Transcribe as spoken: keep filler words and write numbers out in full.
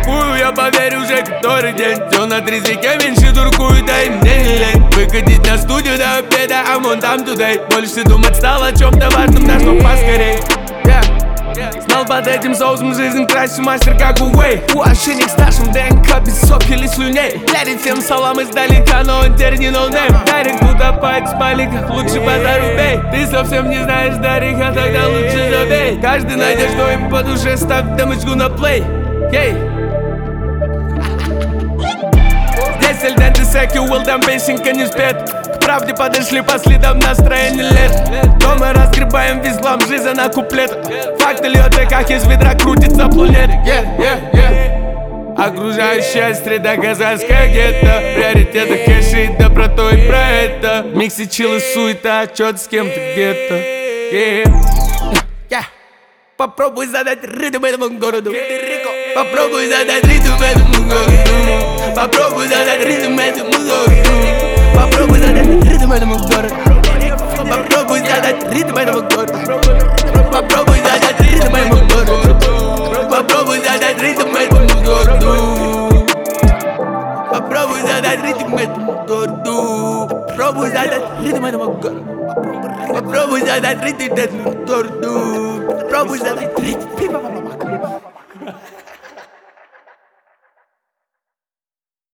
кайфую, я поверю уже который день. Все на трезвике, меньше дуркую, да и мне не лень выкатить на студию до обеда, I'm on time today. Больше думать стал о чем-то важном, да что поскорей. yeah. Знал под этим соусом жизнь краше, мастер как Уэй. У ошейник старшим ДНК без сопки или слюней. Лярит всем салам издалека, но он теперь не ноунейм. Дарик утопает в спальниках, лучше базар убей. Ты совсем не знаешь Дарика, тогда лучше забей. Каждый найдет, что им по душе, ставь дамочку на плей. Ей. Здесь эльденты секи, Уилдам песенка не спет. К правде подошли по следам настроения лет. Дома разгребаем весь лам, жизнь на куплет. Факты льется, как из ведра крутится планета. yeah, yeah, yeah. Окружающая среда, казахская гетто. Приоритеты кэши и доброто и про это. В миксе чил и суета, отчет с кем-то где-то. yeah. yeah. Попробуй задать ритм этому городу. Попробуй задать ритм этому городу. Попробуй задать ритм этому городу. Попробуй задать ритм этому городу. Попробуй задать ритм этому городу. Попробуй задать ритм этому городу. Попробуй задать ритм этому городу. Попробуй задать ритм этому городу. Попробуй задать ритм этому городу. Попробуй задать ритм этому городу. Попробуй задать ритм.